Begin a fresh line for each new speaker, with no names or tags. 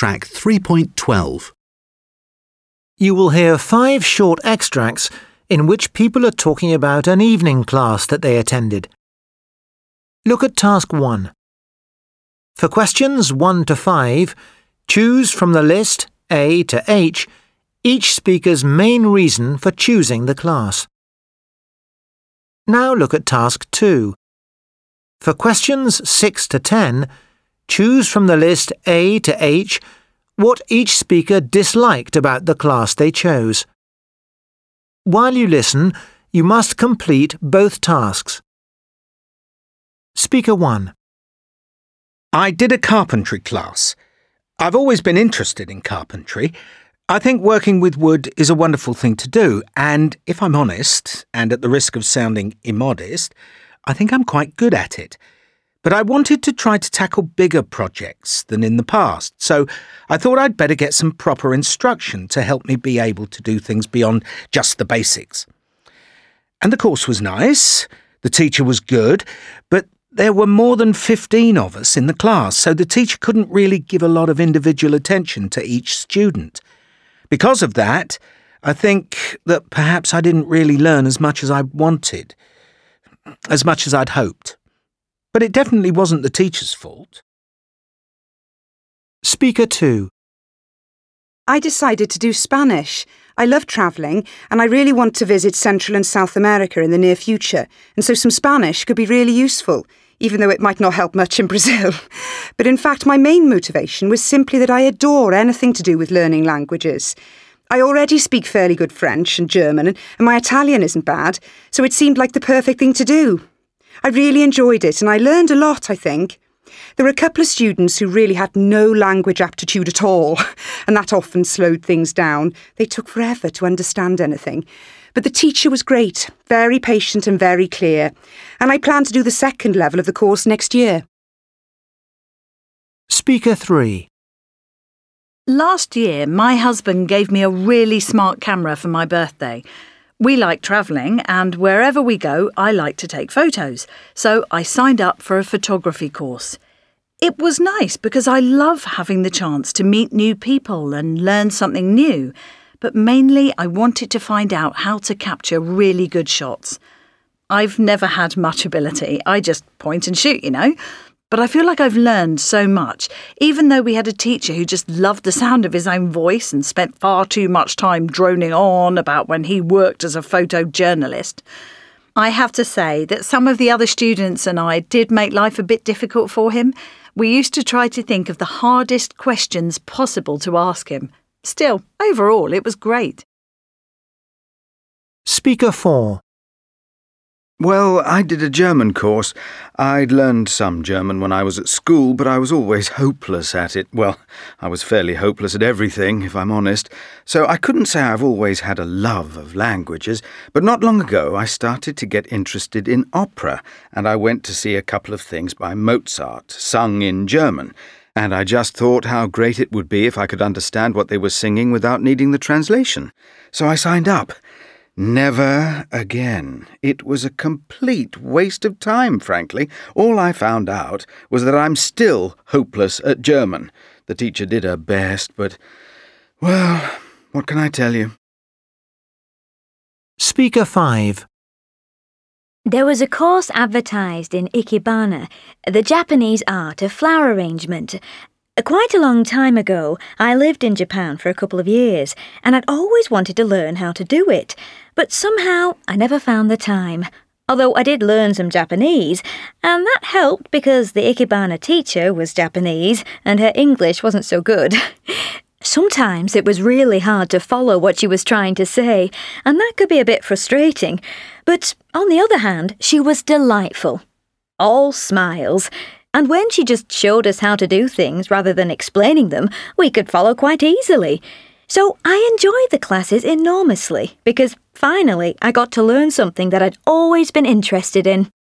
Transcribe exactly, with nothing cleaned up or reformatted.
track three point twelve.
You will hear five short extracts in which people are talking about an evening class that they attended. Look at task one. For questions one to five, choose from the list A to H each speaker's main reason for choosing the class. Now look at task two. For questions six to ten, choose from the list A to H what each speaker disliked about the class they chose. While you listen, you must complete both tasks. Speaker one.
I did a carpentry class. I've always been interested in carpentry. I think working with wood is a wonderful thing to do, and if I'm honest, and at the risk of sounding immodest, I think I'm quite good at it. But I wanted to try to tackle bigger projects than in the past, so I thought I'd better get some proper instruction to help me be able to do things beyond just the basics. And the course was nice, the teacher was good, but there were more than fifteen of us in the class, so the teacher couldn't really give a lot of individual attention to each student. Because of that, I think that perhaps I didn't really learn as much as I wanted, as much as I'd hoped. But it definitely wasn't the teacher's fault.
Speaker two.
I decided to do Spanish. I love travelling, and I really want to visit Central and South America in the near future, and so some Spanish could be really useful, even though it might not help much in Brazil. But in fact, my main motivation was simply that I adore anything to do with learning languages. I already speak fairly good French and German, and my Italian isn't bad, so it seemed like the perfect thing to do. I really enjoyed it, and I learned a lot, I think. There were a couple of students who really had no language aptitude at all, and that often slowed things down. They took forever to understand anything. But the teacher was great, very patient and very clear, and I plan to do the second level of the course next year.
Speaker three.
Last year, my husband gave me a really smart camera for my birthday. We like travelling, and wherever we go, I like to take photos, so I signed up for a photography course. It was nice because I love having the chance to meet new people and learn something new, but mainly I wanted to find out how to capture really good shots. I've never had much ability, I just point and shoot, you know. But I feel like I've learned so much, even though we had a teacher who just loved the sound of his own voice and spent far too much time droning on about when he worked as a photojournalist. I have to say that some of the other students and I did make life a bit difficult for him. We used to try to think of the hardest questions possible to ask him. Still, overall, it was great.
Speaker four.
Well, I did a German course. I'd learned some German when I was at school, but I was always hopeless at it. Well, I was fairly hopeless at everything, if I'm honest. So I couldn't say I've always had a love of languages, but not long ago I started to get interested in opera, and I went to see a couple of things by Mozart, sung in German. And I just thought how great it would be if I could understand what they were singing without needing the translation. So I signed up. Never again. It was a complete waste of time, frankly. All I found out was that I'm still hopeless at German. The teacher did her best, but, well, what can I tell you?
Speaker five.
There was a course advertised in Ikebana, the Japanese art of flower arrangement. Quite a long time ago, I lived in Japan for a couple of years, and I'd always wanted to learn how to do it, but somehow I never found the time. Although I did learn some Japanese, and that helped because the Ikebana teacher was Japanese, and her English wasn't so good. Sometimes it was really hard to follow what she was trying to say, and that could be a bit frustrating. But on the other hand, she was delightful. All smiles. And when she just showed us how to do things rather than explaining them, we could follow quite easily. So I enjoyed the classes enormously because finally I got to learn something that I'd always been interested in.